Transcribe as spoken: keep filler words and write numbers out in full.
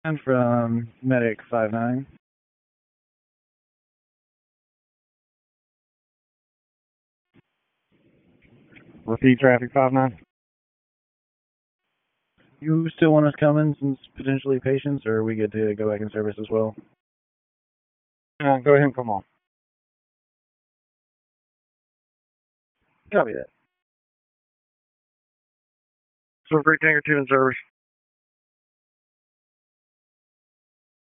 I'm from Medic five nine. Repeat traffic five nine. You still want us coming since potentially patients, or are we good to go back in service as well? Uh, go ahead and come on. Copy that. So, Great Tanker two in service.